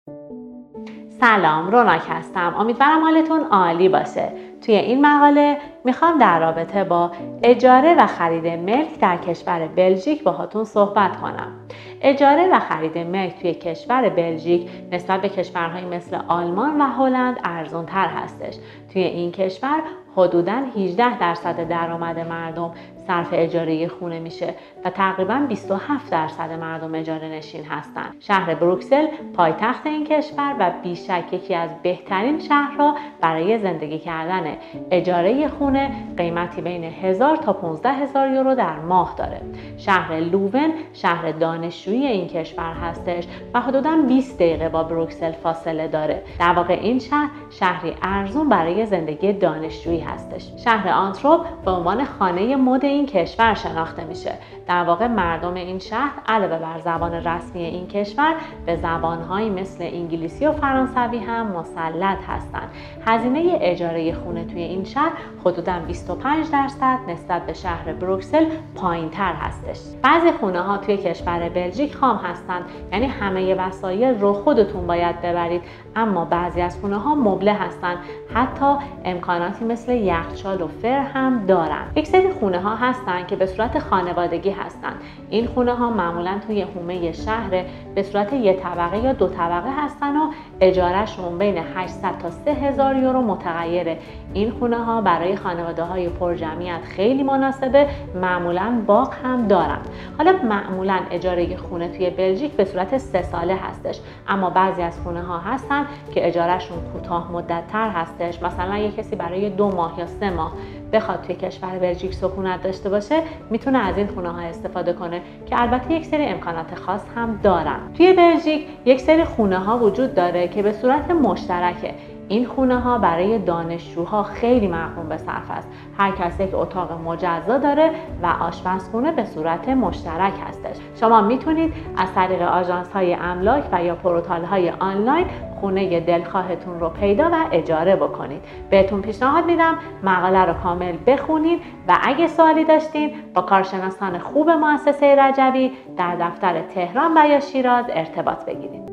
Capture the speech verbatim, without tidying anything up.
سلام، روناک هستم. امیدوارم حالتون عالی باشه. توی این مقاله میخوام در رابطه با اجاره و خرید ملک در کشور بلژیک باهاتون صحبت کنم. اجاره و خرید ملک توی کشور بلژیک نسبت به کشورهایی مثل آلمان و هلند ارزان تر هستش. توی این کشور حدوداً هجده درصد درآمد مردم صرف اجاره خونه میشه و تقریباً بیست و هفت درصد مردم اجاره نشین هستن. شهر بروکسل پایتخت این کشور و بیشک یکی از بهترین شهرها برای زندگی کردن اجاره خونه قیمتی بین هزار تا پانزده هزار یورو در ماه داره. شهر لوون شهر دانشجویی این کشور هستش و حدوداً بیست دقیقه با بروکسل فاصله داره. در واقع این شهر شهری ارزون برای زندگی دانشجویی هستش. شهر آنتروپ به عنوان خانه مد این کشور شناخته میشه. در واقع مردم این شهر علاوه بر زبان رسمی این کشور به زبانهایی مثل انگلیسی و فرانسوی هم مسلط هستند. هزینه اجاره خونه توی این شهر حدوداً بیست و پنج درصد نسبت به شهر بروکسل پایین‌تر هستش. بعضی خونه ها توی کشور بلژیک خام هستند، یعنی همه وسایل رو خودتون باید ببرید، اما بعضی از خونه ها مبله هستند، حتی امکاناتی مثل یخچال و فر هم دارن. یک سری خونه ها هستن که به صورت خانوادگی هستن. این خونه ها معمولا توی حومه شهر به صورت یک طبقه یا دو طبقه هستن و اجارهشون بین هشتصد تا سه هزار یورو متغیره. این خونه ها برای خانواده های پرجمعیت خیلی مناسبه، معمولا باغ هم دارن. حالا معمولا اجاره خونه توی بلژیک به صورت سه ساله هستش، اما بعضی از خونه ها هستن که اجارهشون کوتاه مدت تر هستش. مثلا یک کسی برای دو ماه یا سه ماه بخواد توی کشور بلژیک سکونت داشته باشه، میتونه از این خونه ها استفاده کنه که البته یک سری امکانات خاص هم دارن. توی بلژیک یک سری خونه ها وجود داره که به صورت مشترکه. این خونه ها برای دانشجوها خیلی مقرون به صرف است. هر کسی یک اتاق مجزا داره و آشپزخونه به صورت مشترک هستش. شما میتونید از طریق آژانس های املاک و یا پورتال های آنلاین خونه دلخواهتون رو پیدا و اجاره بکنید. بهتون پیشنهاد میدم مقاله رو کامل بخونید و اگه سوالی داشتین با کارشناسان خوب مؤسسه رجوی در دفتر تهران و یا شیراز ارتباط بگیرید.